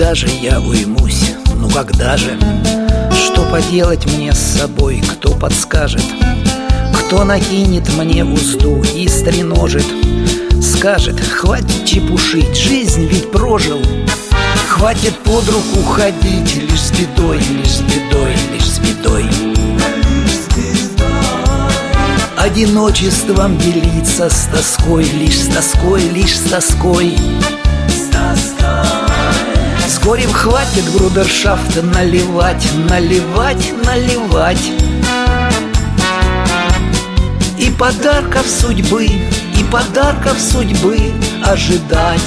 когда же я уймусь? Ну когда же? Что поделать мне с собой? Кто подскажет? Кто накинет мне узду и стреножит? Скажет: хватит чепушить, жизнь ведь прожил. Хватит под руку ходить, лишь с бедой, лишь с бедой, лишь с бедой. Одиночеством делиться с тоской, лишь с тоской, лишь с тоской. С горем хватит брудершафта наливать, наливать, наливать. И подарков судьбы, и подарков судьбы ожидать.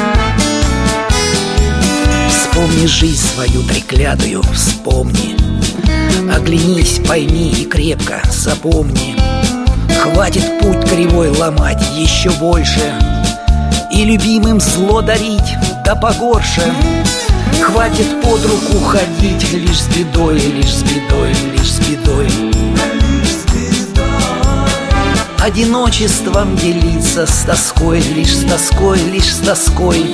Вспомни жизнь свою треклятую, вспомни. Оглянись, пойми и крепко запомни. Хватит путь кривой ломать еще больше и любимым зло дарить, да погорше. Хватит под руку ходить, лишь с бедой, лишь с бедой, лишь с бедой. Одиночеством делиться с тоской, лишь с тоской, лишь с тоской.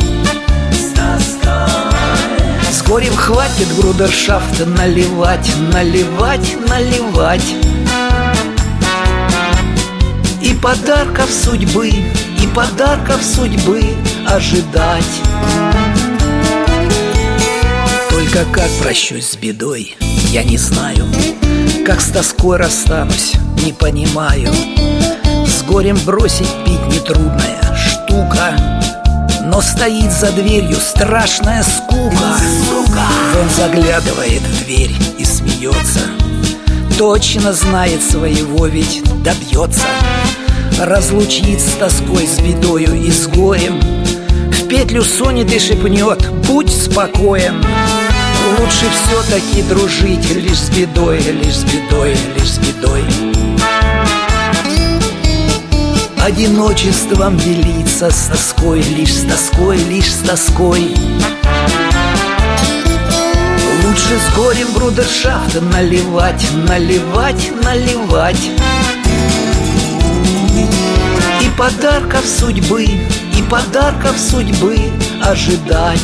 С горем хватит брудершафта наливать, наливать, наливать. И подарков судьбы, и подарков судьбы ожидать. Только как прощусь с бедой, я не знаю. Как с тоской расстанусь, не понимаю. С горем бросить пить нетрудная штука, но стоит за дверью страшная скука. Он заглядывает в дверь и смеется. Точно знает своего, ведь добьется. Разлучит с тоской, с бедою и с горем. В петлю сунет и шепнет: будь спокоен. Лучше все-таки дружить лишь с бедой, лишь с бедой, лишь с бедой. Одиночеством делиться с тоской, лишь с тоской, лишь с тоской. Лучше с горем брудершафта наливать, наливать, наливать. И подарков судьбы, и подарков судьбы ожидать.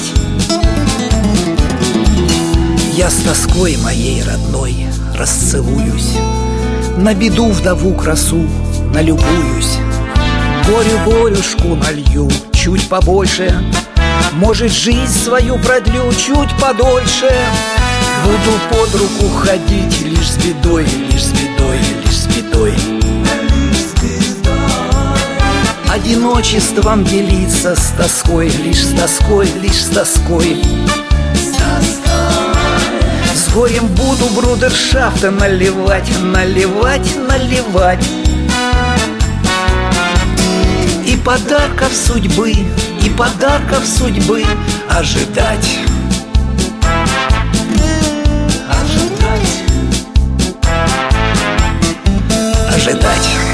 Я с тоской моей родной расцелуюсь, на беду вдову красу налюбуюсь. Горю-горюшку налью чуть побольше, может, жизнь свою продлю чуть подольше. Буду под руку ходить лишь с бедой, лишь с бедой, лишь с бедой. Одиночеством делиться с тоской, лишь с тоской, лишь с тоской. С горем буду брудершафта наливать, наливать, наливать. И подарков судьбы, и подарков судьбы ожидать. Ожидать. Ожидать.